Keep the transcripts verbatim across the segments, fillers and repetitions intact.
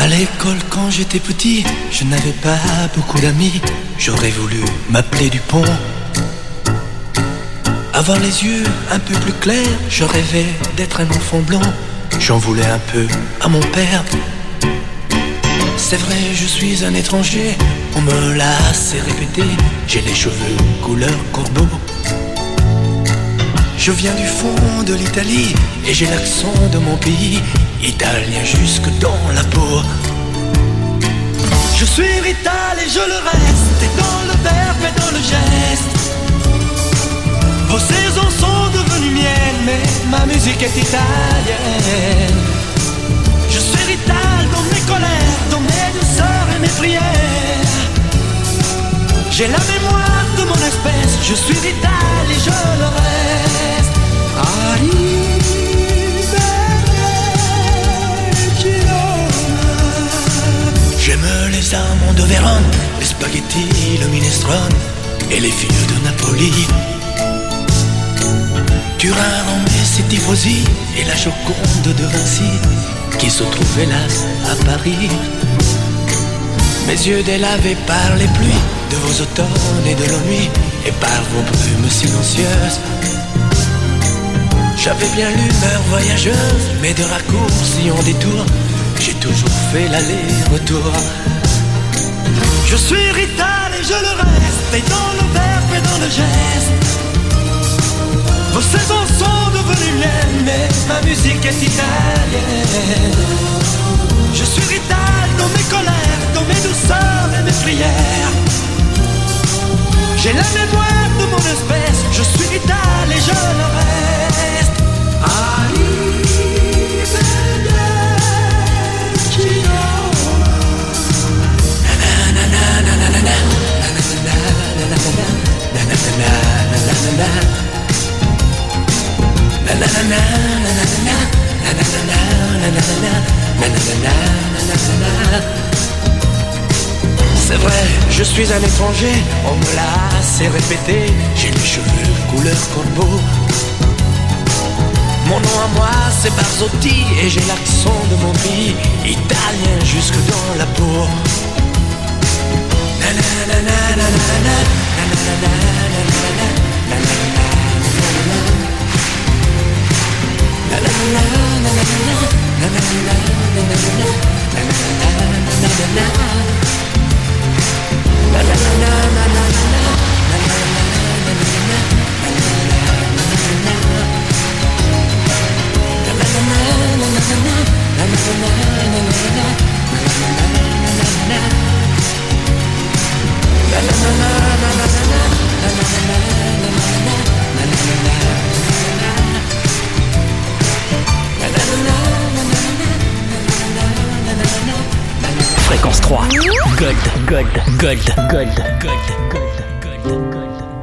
l'école quand j'étais petit, je n'avais pas beaucoup d'amis. J'aurais voulu m'appeler Dupont, avoir les yeux un peu plus clairs. Je rêvais d'être un enfant blond. J'en voulais un peu à mon père. C'est vrai, je suis un étranger, on me l'a assez répété. J'ai les cheveux couleur corbeau. Je viens du fond de l'Italie et j'ai l'accent de mon pays, italien jusque dans la peau. Je suis rital et je le reste, et dans le verbe et dans le geste. Vos saisons sont devenues miennes, mais ma musique est italienne. Je suis rital dans mes colères, dans mes douceurs et mes prières. J'ai la mémoire de mon espèce, je suis rital et je le reste. J'aime les amandes de Vérone, les spaghettis, le minestrone et les filles de Napoli. Turin, Rome et ses tifosi et la Joconde de Vinci qui se trouve hélas à Paris. Mes yeux délavés par les pluies de vos automnes et de nos nuits et par vos brumes silencieuses. J'avais bien l'humeur voyageuse, mais de raccourcis en détour, j'ai toujours fait l'aller-retour. Je suis rital et je le reste, et dans le verbe et dans le geste. Vos saisons sont devenues miennes, mais ma musique est italienne. Je suis rital dans mes colères, dans mes douceurs et mes prières. J'ai la mémoire de mon espèce, je suis rital et je le reste. C'est vrai, je suis un étranger, on me l'a assez répété. J'ai les cheveux couleur corbeau. Mon nom à moi c'est Barzotti et j'ai l'accent de mon pays, italien jusque dans la peau. Fréquence trois. Gold, gold, gold, gold, gold, gold, gold, gold.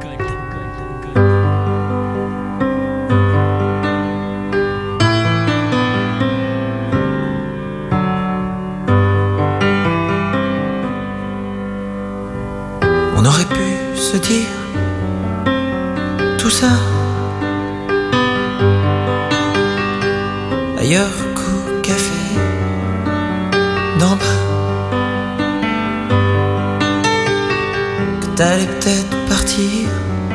On aurait pu se dire tout ça ailleurs qu'au café d'en bas. Que t'allais peut-être partir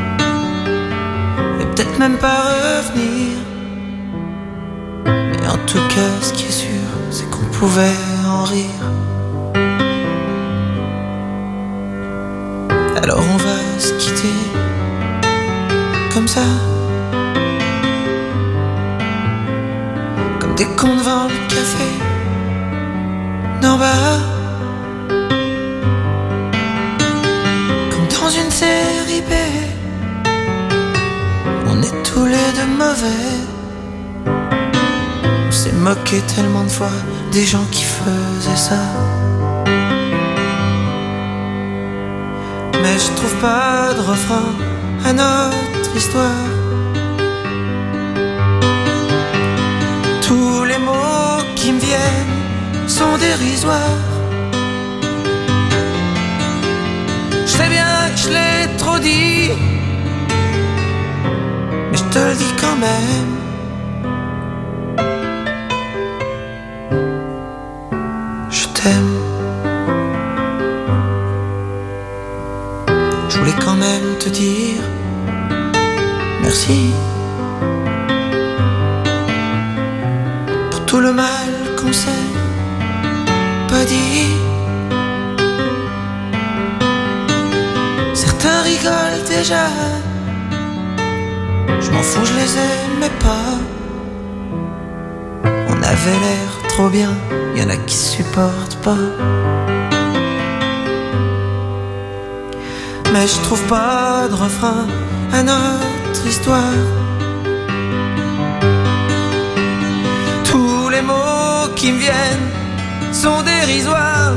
et peut-être même pas revenir. Mais en tout cas, ce qui est sûr, c'est qu'on pouvait en rire. Alors on va se quitter comme ça, comme des cons devant le café d'en bas, comme dans une série B. On est tous les deux mauvais. On s'est moqué tellement de fois des gens qui faisaient ça. Mais je trouve pas de refrain à notre histoire. Tous les mots qui me viennent sont dérisoires. Je sais bien que je l'ai trop dit, mais je te le dis quand même. Je t'aime. t'aime. Je voulais quand même te dire merci pour tout le mal qu'on s'est pas dit. Certains rigolent déjà, je m'en fous, je les aimais pas. On avait l'air trop bien, y'en a qui supportent pas. Mais je trouve pas de refrain à notre histoire. Tous les mots qui me viennent sont dérisoires.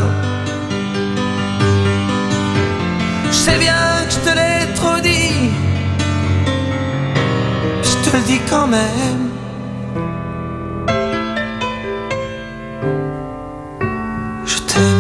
Je sais bien que je te l'ai trop dit, je te le dis quand même. Je t'aime.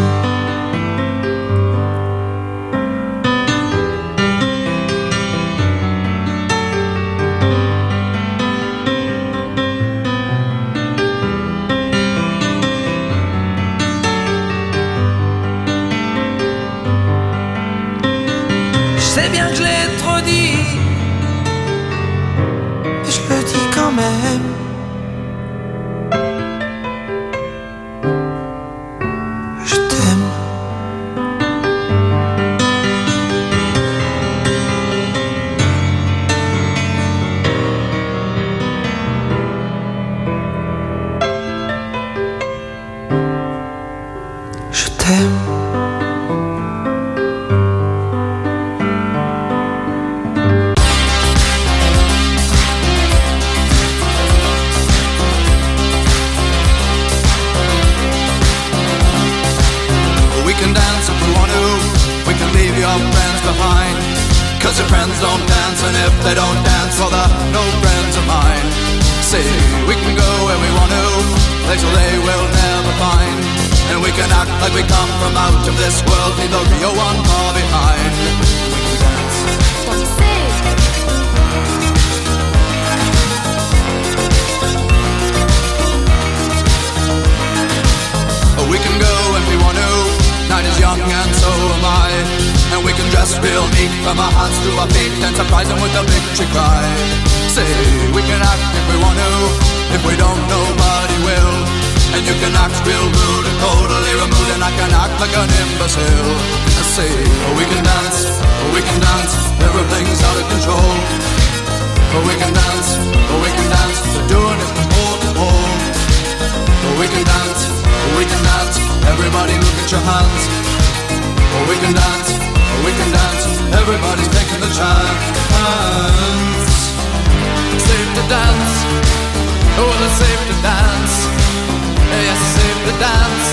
Je sais bien que je l'ai trop dit, mais je le dis quand même. Je t'aime. Je t'aime. Cause your friends don't dance, and if they don't dance, well they're no friends of mine. See, we can go where we want to, places they will never find. And we can act like we come from out of this world, leave the real one far behind. We can dance. What you say? Oh, we can go if we want to, night is young and so am I. And we can dress real neat from our hands to our feet and surprise them with a victory cry. Say, we can act if we want to, if we don't, nobody will. And you can act real rude and totally removed, and I can act like an imbecile. I say, oh, we can dance, oh, we can dance, everything's out of control. Oh, we can dance, oh, we can dance, we're doing it from pole to pole. Oh, we can dance, oh, we can dance, everybody look at your hands. Oh, we can dance, oh, we can dance, everybody's taking the chance. It's safe to dance, oh, well, it's safe to dance. Yes, it's safe to dance.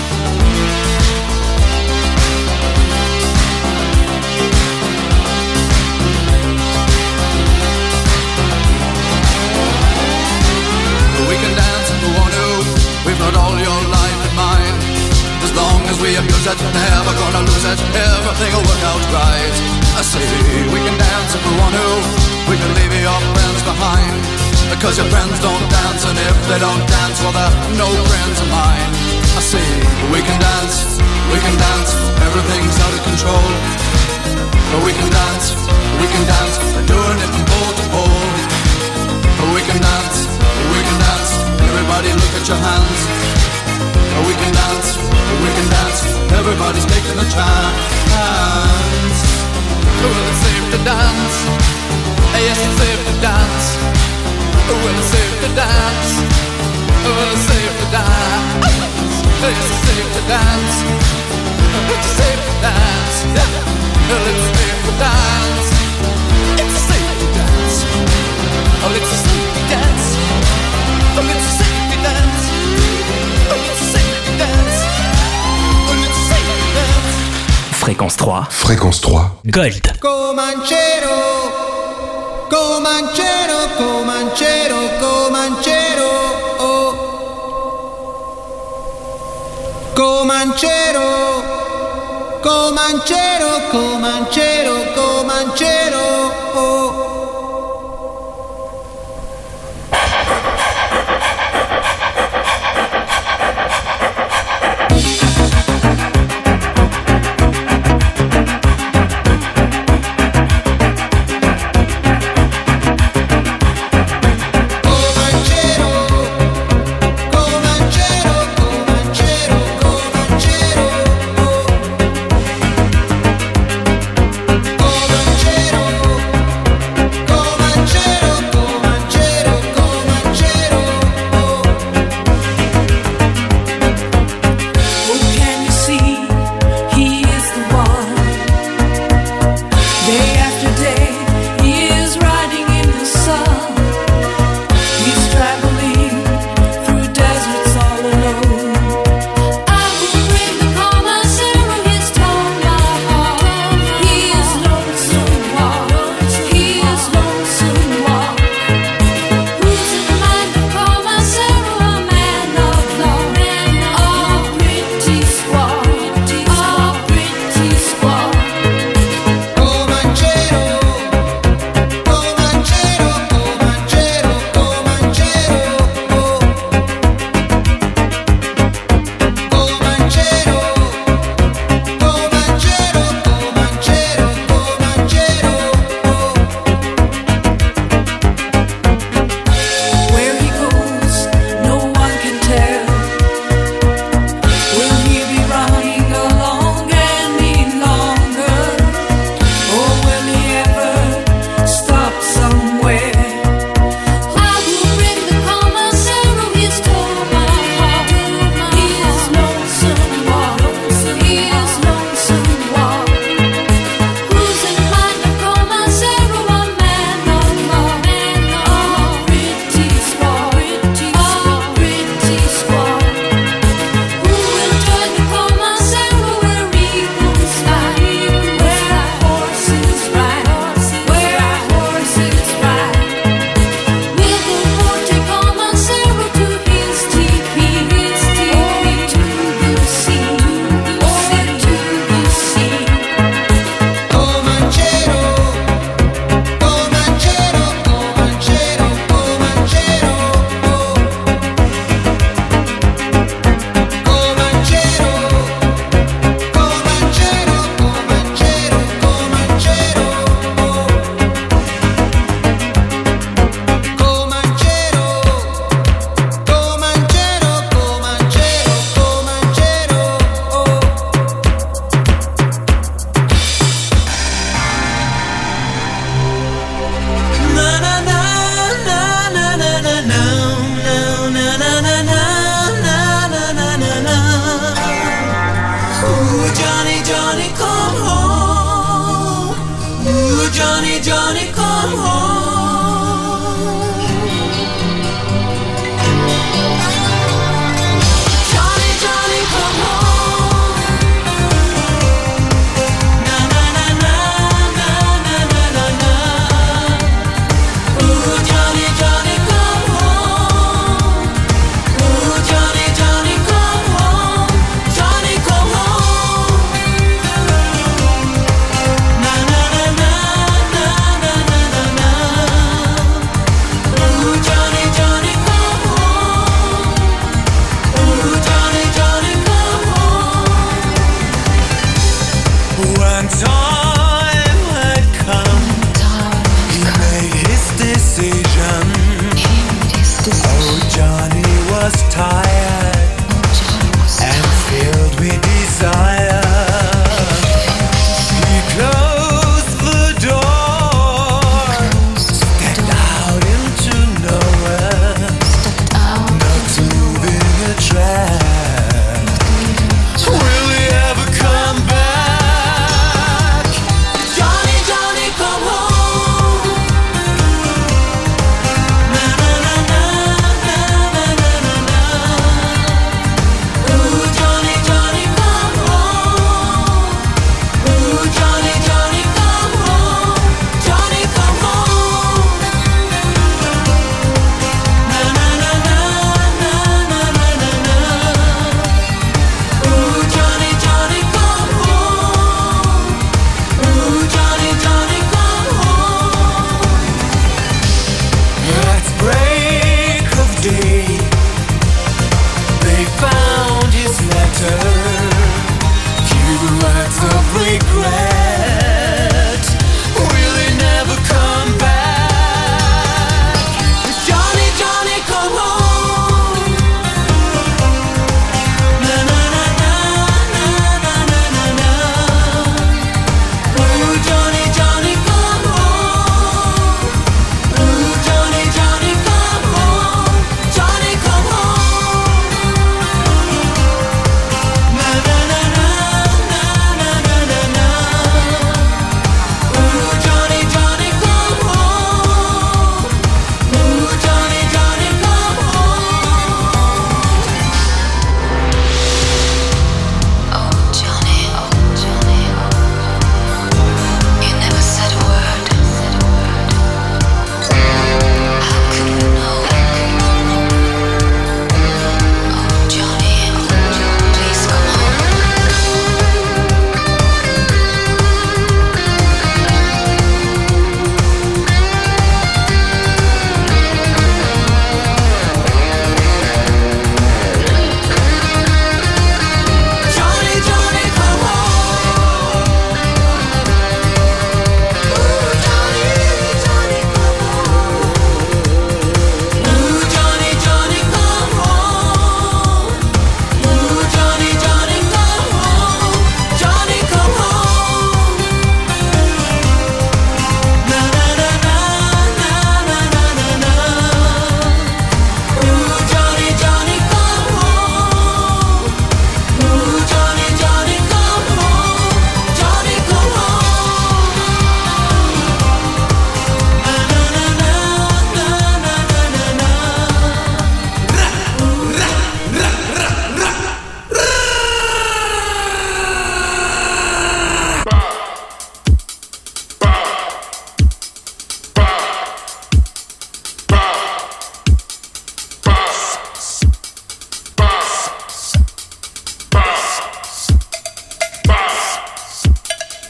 We can dance if we want to, we've got all your life in mind. As long as we abuse it, never gonna lose it, everything will work out right. I say, we can dance if we want to, we can leave your friends behind. Because your friends don't dance, and if they don't dance, well they're no friends of mine. I say, we can dance, we can dance, everything's out of control. But we can dance, we can dance, we're doing it from pole to pole. But we can dance, we can dance, everybody look at your hands. But we can dance, we can dance, everybody's taking a chance. Well, it's safe to dance, yes, it's safe to dance. Well, it's safe to dance. Well, it's safe to dance. Yes, it's safe to dance. It's safe to dance. Well, it's safe to dance. It's safe to dance. Oh, it's safe to dance. Oh, it's safe to dance. Oh, it's safe to dance. Oh, it's safe to dance. Fréquence trois. Fréquence trois. Gold. Comanchero, Comanchero, Comanchero, Comanchero, oh. Comanchero, Comanchero, Comanchero, Comanchero, oh.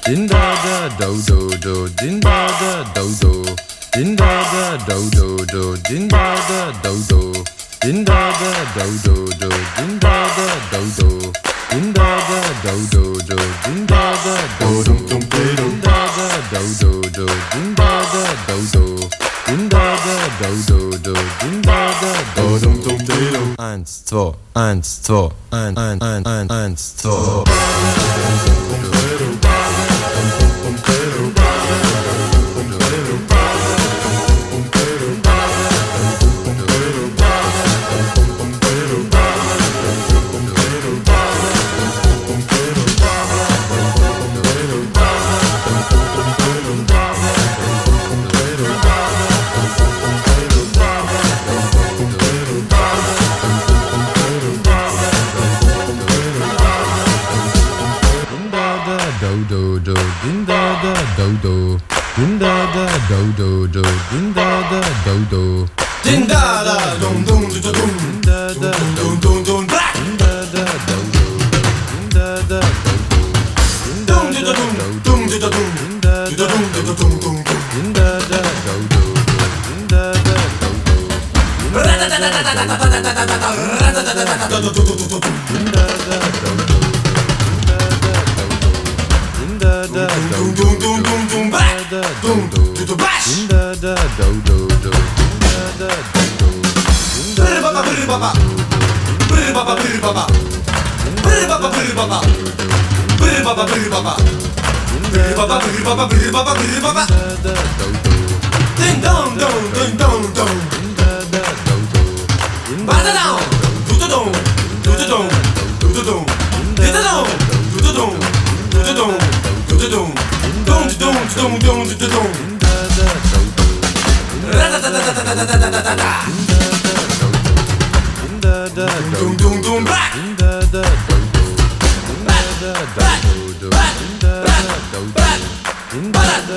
din da da do do do, din da da do do, din da da do do do, din da da do do, din da da do do do, din da da do do, din da da do do do, din da da do do, din da da do do do, din da da do do, din da da do do do, din da da do do do. Eins, zwei, eins, zwei, ein, ein, ein, ein, eins, zwei. Do do din da da do do, din da da do do do, din da da do do, din da da dum dum dum dum, din da da dum dum dum, din da da do do, din da da do do, din da da dum dum dum dum, din da da dum dum dum dum, din da da do do, din da da do do, din da da do do, din da da do do. Da dum dum dum dum dum back dum dum dum bash da da do do do da da do do baba baba baba baba baba baba baba baba baba baba baba baba baba baba ding dong dong ding dong dong da da do do bada down do do dong do do dong do do dong do do dong do do dong do do dong do do dong dong dong dong dong dong ra da da da da da da da da da da dong dong dong back da da do do da da do do da da do do da da do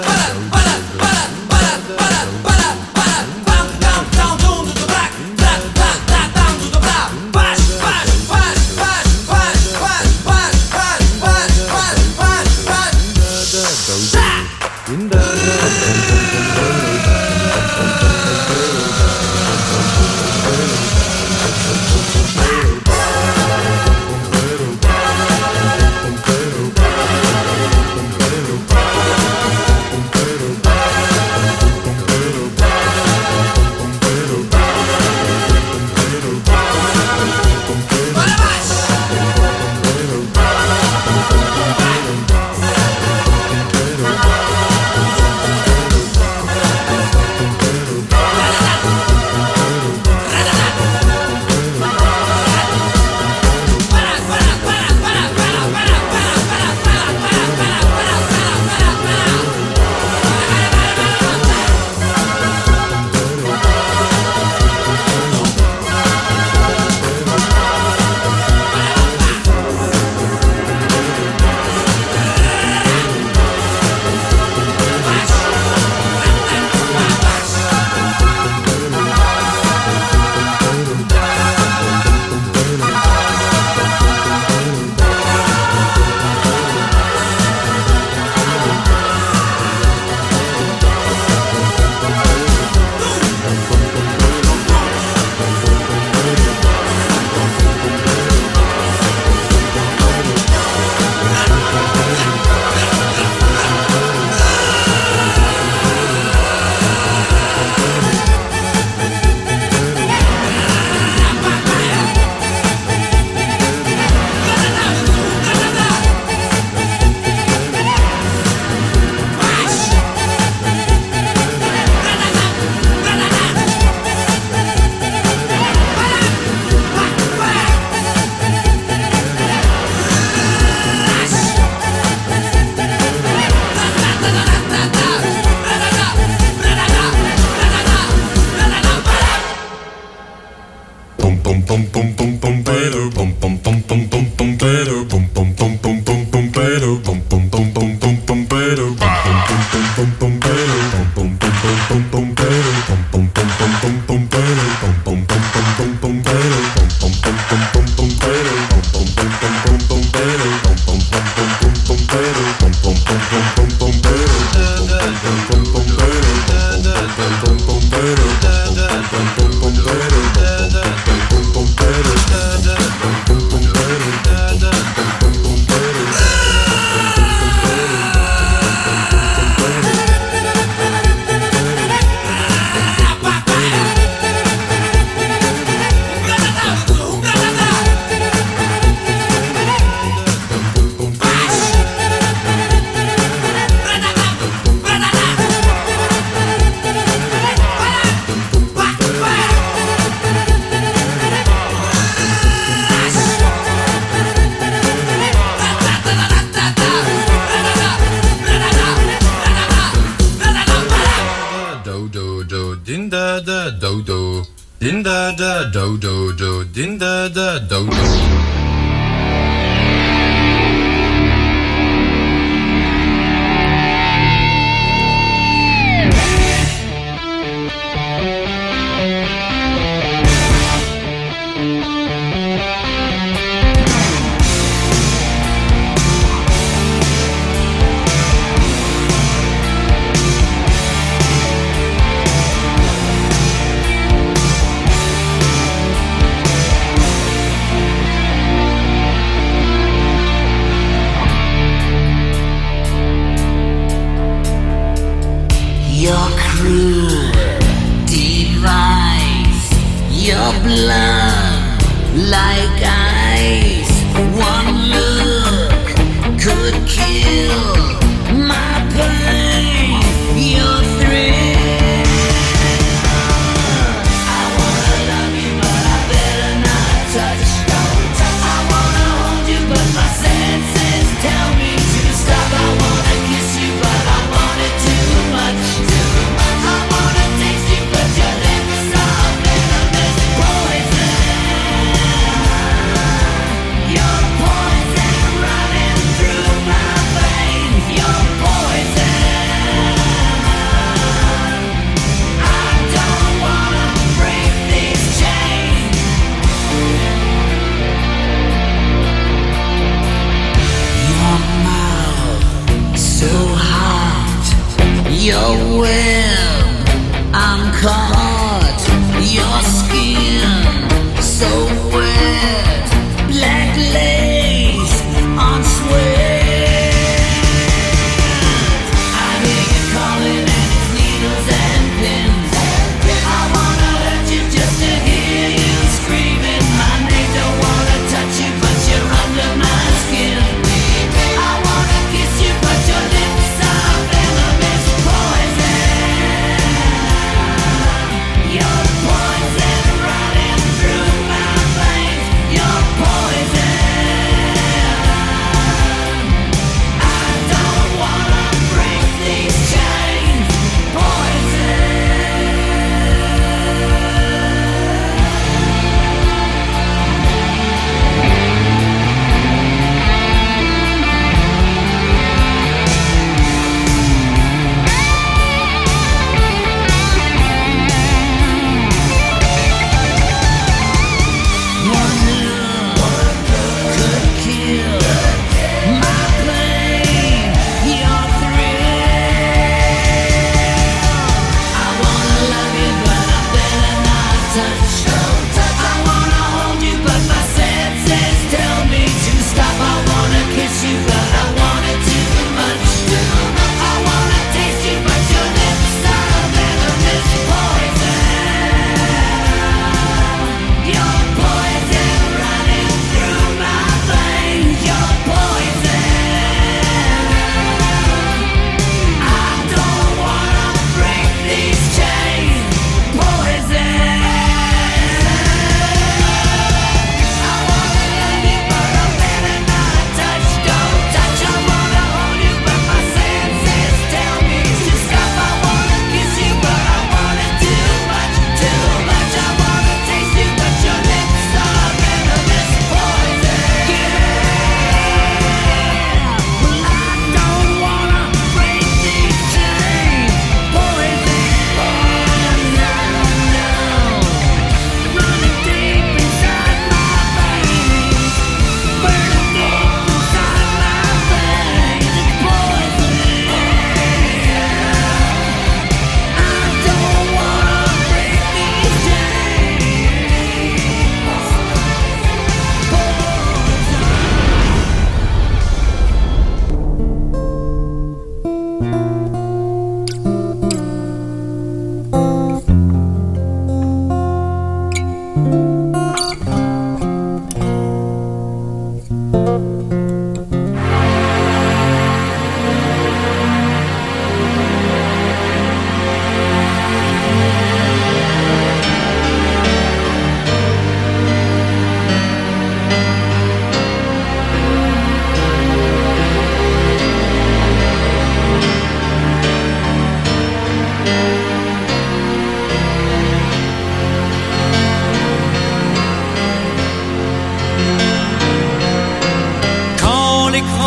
Pum pum din da da do do do, din da da do do.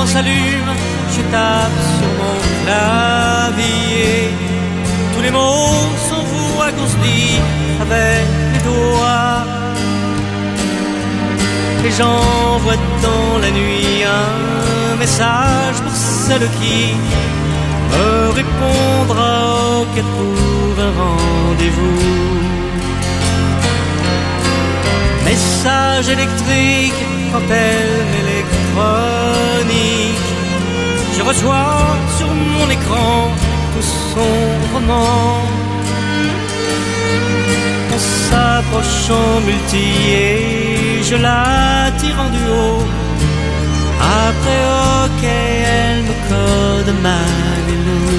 s'allume, je tape sur mon clavier. Tous les mots sont voix qu'on se dit avec les doigts. Et j'envoie dans la nuit un message pour celle qui me répondra au quête pour un rendez-vous. Message électrique, antenne électronique. Je reçois sur mon écran tout son roman. On s'approche en multi et je la tire en duo. Après ok, elle me code Marilou.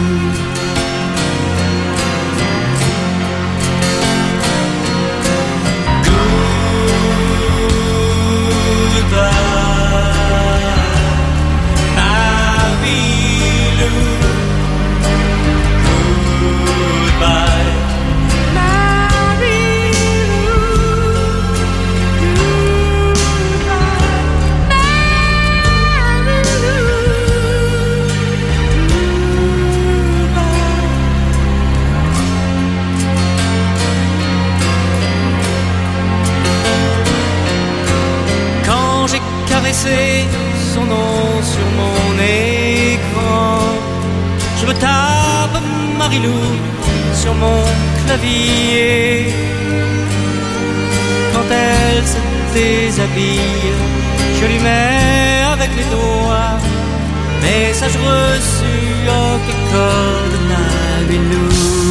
Son nom sur mon écran. Je me tape Marilou sur mon clavier. Quand elle se déshabille, je lui mets avec les doigts message reçu au code Marilou.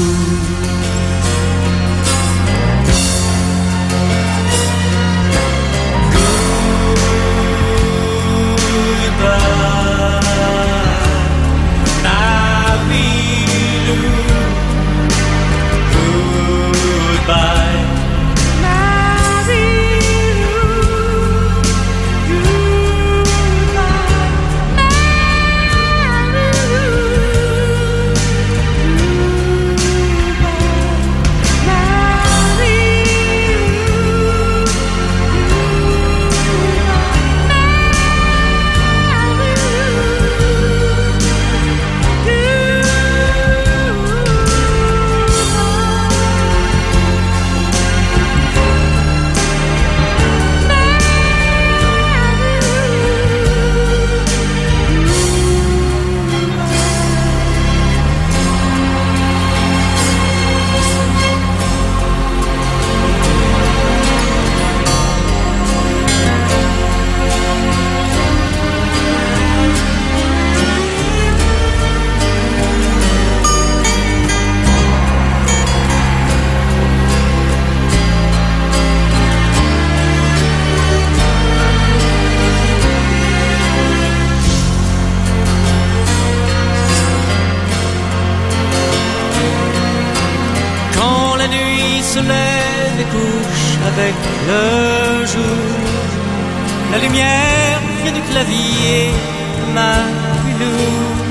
Se lève et couche avec le jour. La lumière vient du clavier de Marilou.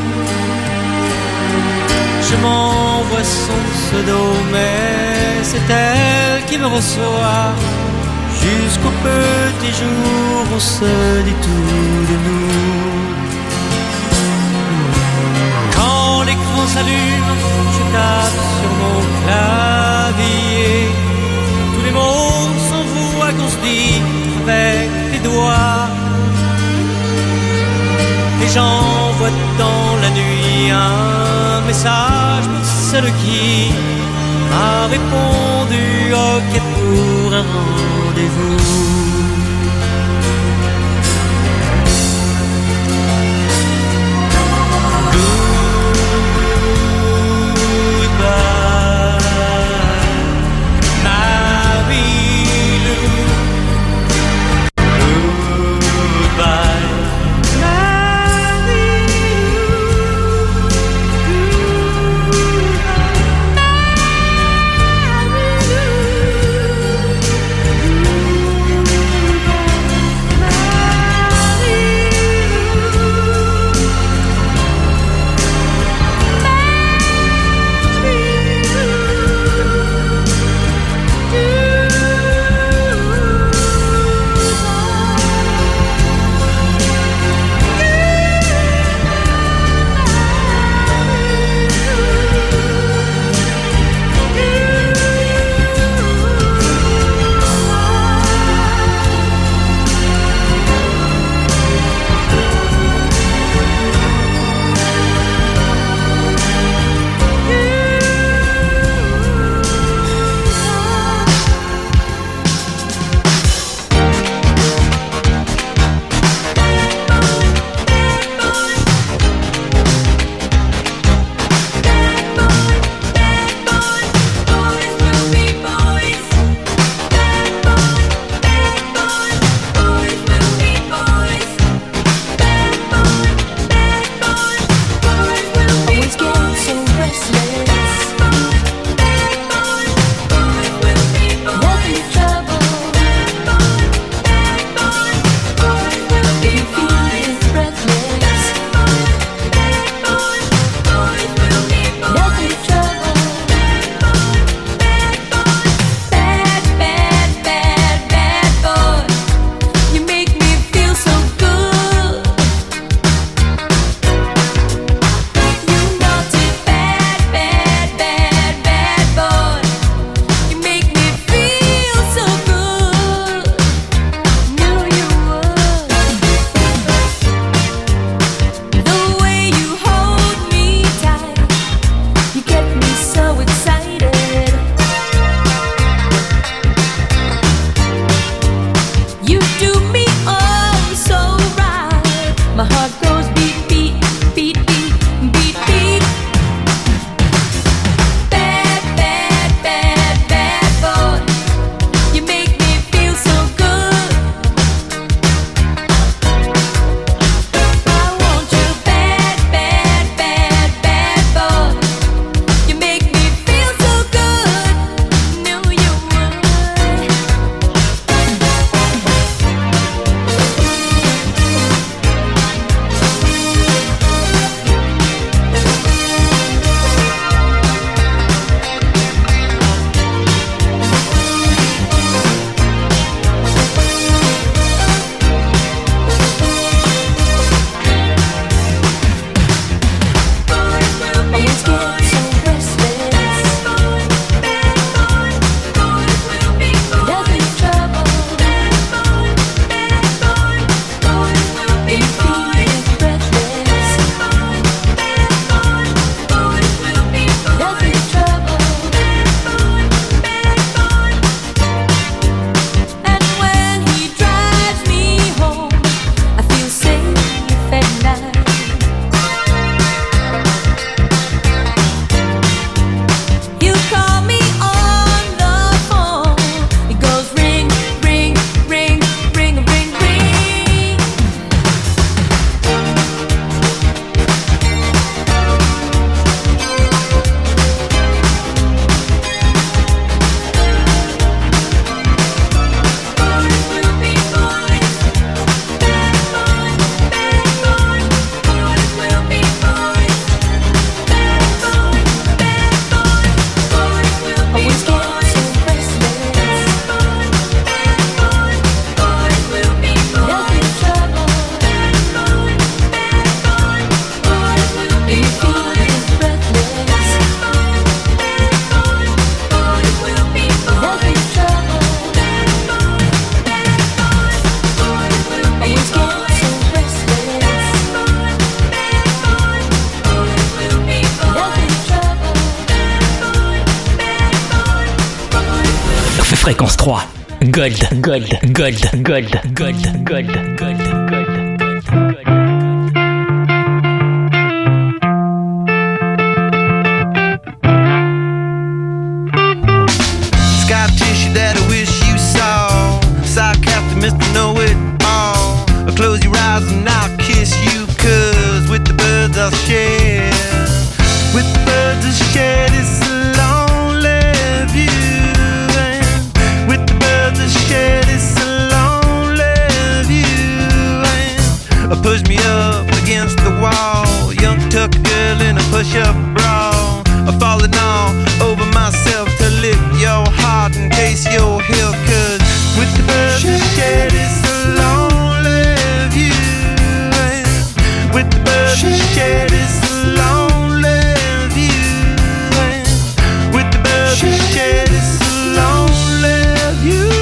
Je m'envoie son pseudo, mais c'est elle qui me reçoit. Jusqu'au petit jour, on se dit tout de nous. Quand l'écran s'allume, je tape sur mon clavier. Tous les mots sont voix qu'on se dit avec les doigts. Et j'envoie dans la nuit un message pour celle qui m'a répondu ok pour un rendez-vous. Fréquence trois. Gold, gold, gold, gold, gold, gold, gold, gold, gold. Scar tissue that I wish you saw. Sarcastic Mister Know-It-All. Close your eyes and I'll kiss you, cause with the birds I'll share. With the birds I'll share this lonely view. And with the birds I'll share this lonely view. And push me up against the wall. Young tuck girl in a push-up bra. Falling all over myself to lick your heart in case you're here. Cause with the birds I'll share this lonely view. And with the birds I'll share this lonely view. And with the birds I'll share this lonely view.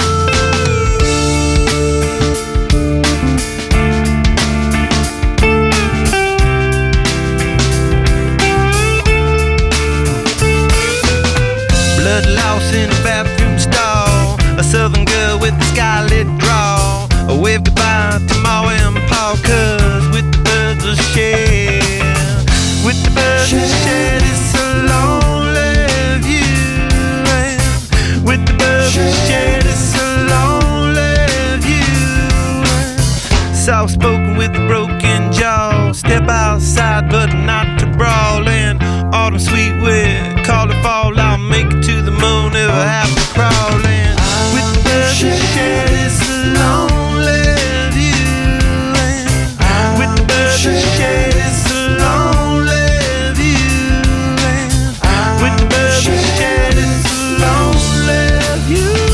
Blood loss in a bathroom stall. A southern girl with a scarlet draw. A wave goodbye to Ma and Pa, cause with the birds I'll share. With the birds I'll share this lonely view. And with the birds I'll share this lonely view. Soft spoken with a broken jaw. Step outside but not to brawl. And autumn sweet wind, call it fall. I'll make it to the moon if I have to crawl. And with the birds I'll share this lonely view. And with the birds I'll share this lonely view. And with the birds I'll share this lonely view.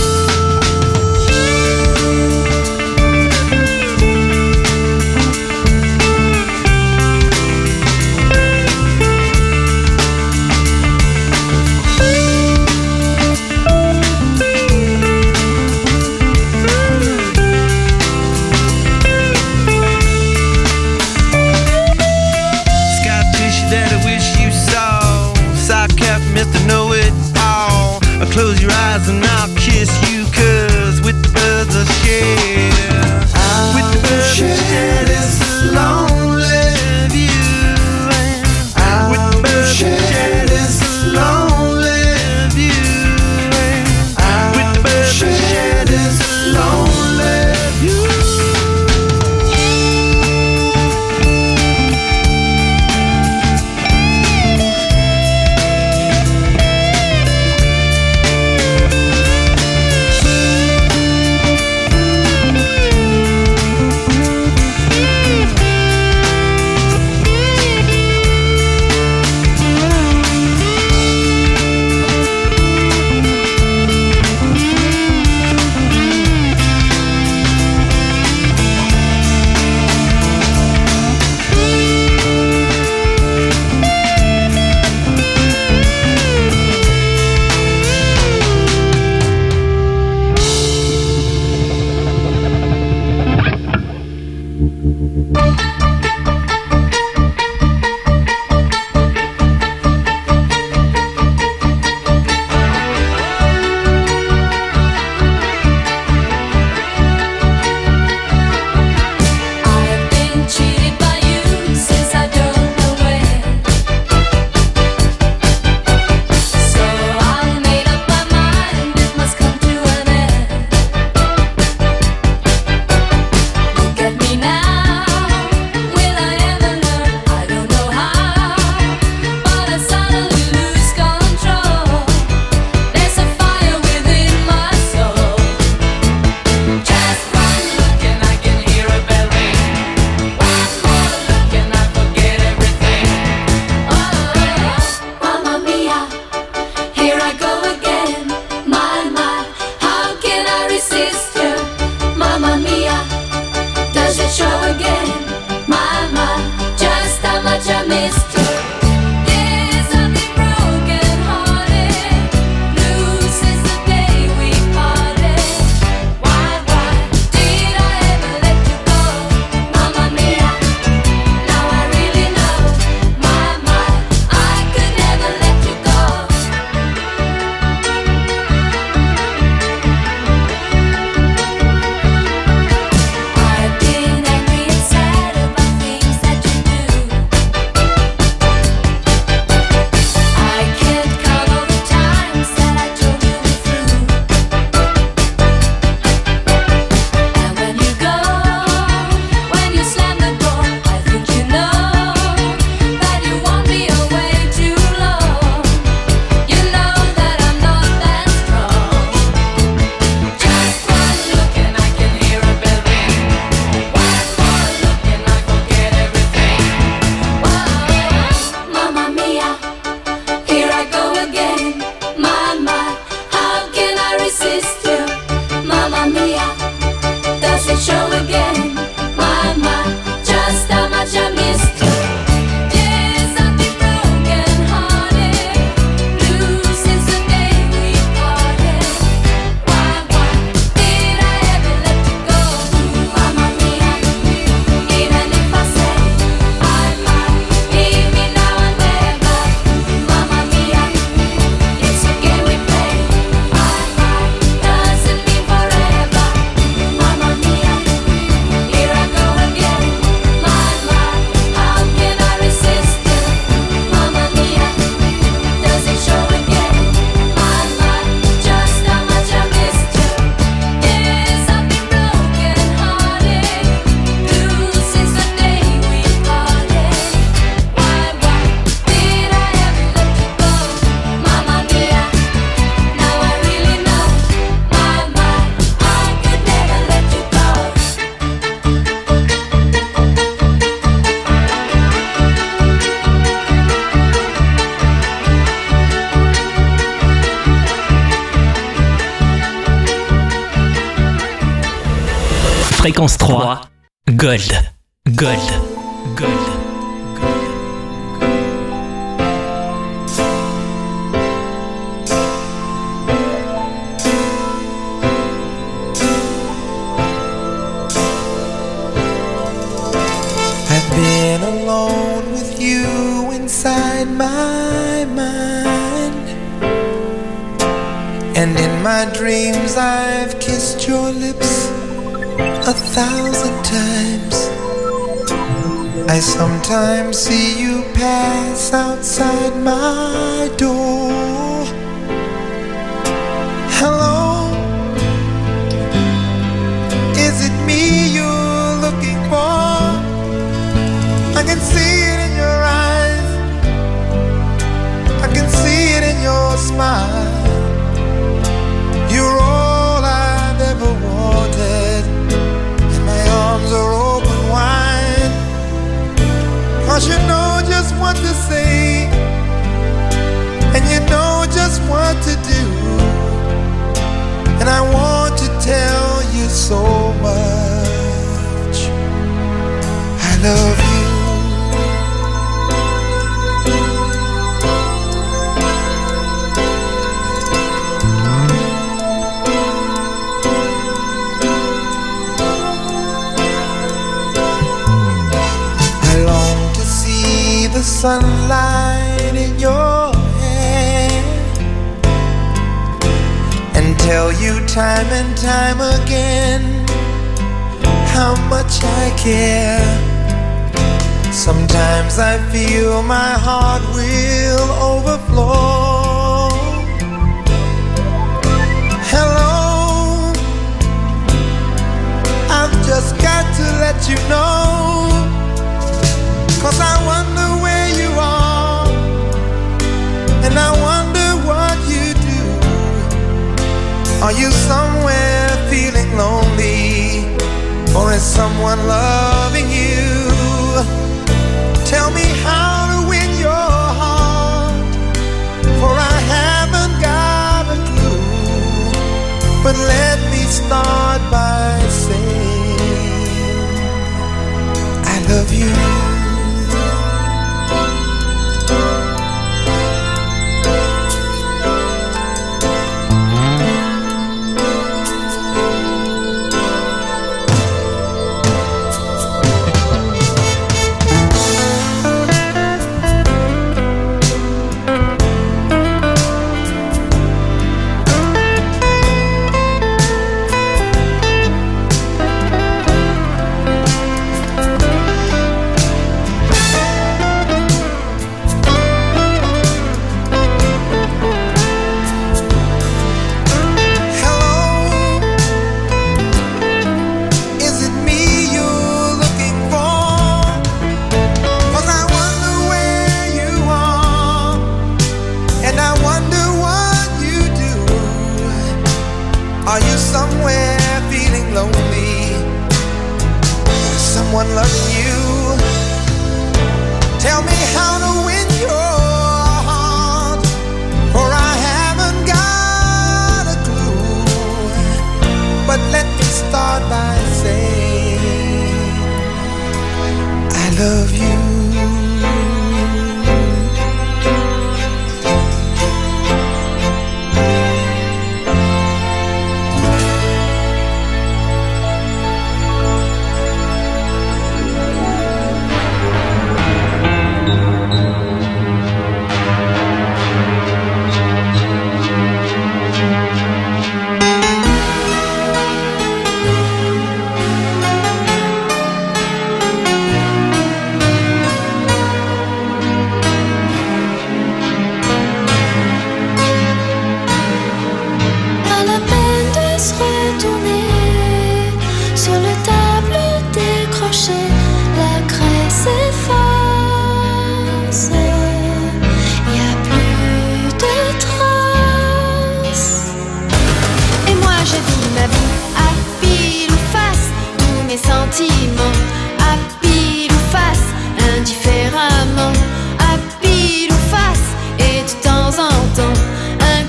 Fréquence trois, Gold, Gold, Gold. I've been alone with you inside my mind, and in my dreams I've kissed your lips a thousand times. I sometimes see you pass outside my door. Hello, is it me you're looking for? I can see it in your eyes, I can see it in your smile. You're all I've ever wanted, and my arms are open wide. Cause you know just what to say, and you know just what to do, and I want to tell you so much. I love you. The sunlight in your hair, and tell you time and time again how much I care. Sometimes I feel my heart will overflow. Hello, I've just got to let you know, cause I wonder where you are, and I wonder what you do. Are you somewhere feeling lonely, or is someone loving you? Tell me how to win your heart, for I haven't got a clue. But let me start by saying I love you.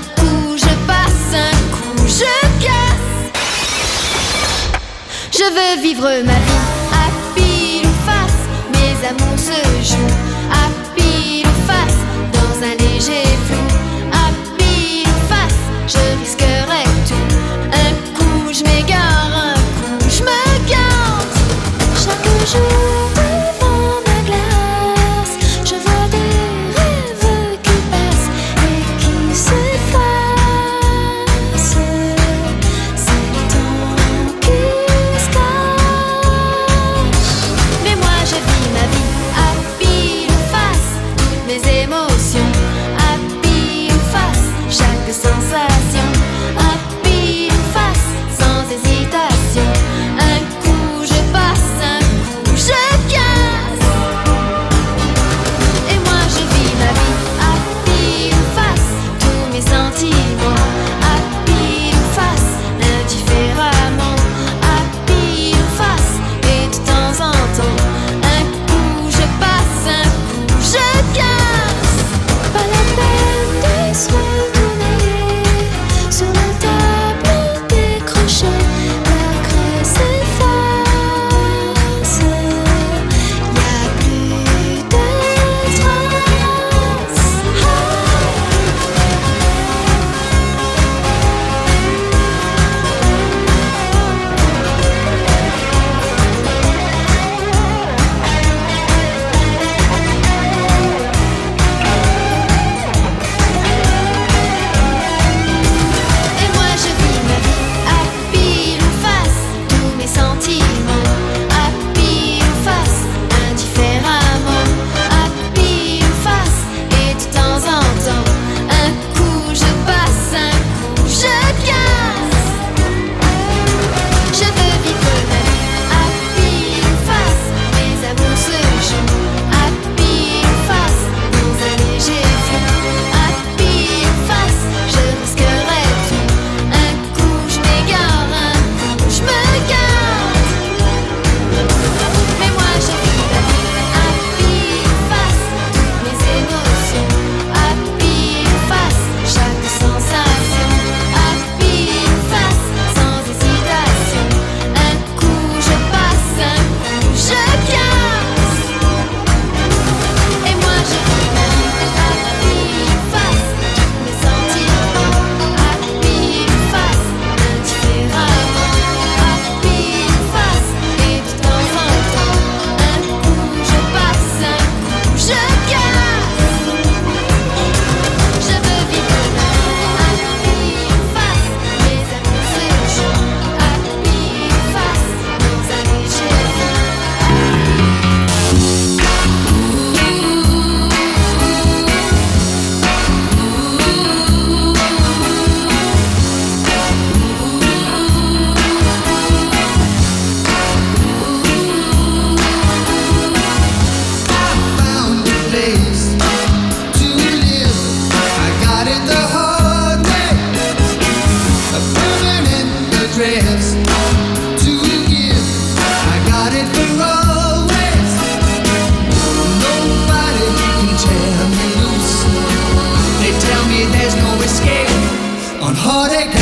Je veux veux vivre ma vie à pile ou face. Mes amours se jouent à pile ou face. Dans un léger flou, à pile ou face. Je risquerai tout. Un coup je m'égare, un coup je me gante. Chaque jour devant ma glace, je vois des rêves qui passent et qui s'effacent. C'est le temps qui se cache. Mais moi je vis ma vie à pile ou face. Toutes mes émotions à pile ou face. Chaque sensation à pile ou face. Sans hésitation. Un coup je passe, un coup je casse. Et moi je vis ma vie à pile ou face. Tous mes sentiments à pile ou face. Indifféremment à pile ou face. Et de temps en temps, un coup je passe, un coup je casse. Pas la peine de se retourner sur la table des crochets. La craie s'efface. Y'a plus de traces. Et moi je vis ma vie à pile ou face. Tous mes sentiments à pile ou face. Indifféremment à pile ou face. Et de temps en temps, un coup je passe, un coup je casse. Je veux vivre ma vie à pile ou face. Mes amours se jouent à pile ou face. Dans un léger flou à pile ou face. Je risquerai tout. Un coup je m'égare, un coup je me gare. Mais moi je vis ma vie à pile ou face. Toutes mes émotions à pile ou face. Chaque sensation à pile ou face. Sans hésitation. Un coup je passe, un coup je casse. Et moi je vis ma vie à pile ou face. Tous mes sentiments à pile ou face. Indifféremment à pile ou face. Et de temps en temps, un coup je passe, un coup je casse. Je veux vivre ma vie à pile ou face. Mes amours se jouent à pile ou face. Dans un léger Found a place to live. I got it the hard way. A permanent address to give. I got it for always. Nobody can tear me loose. They tell me there's no escape on heartache.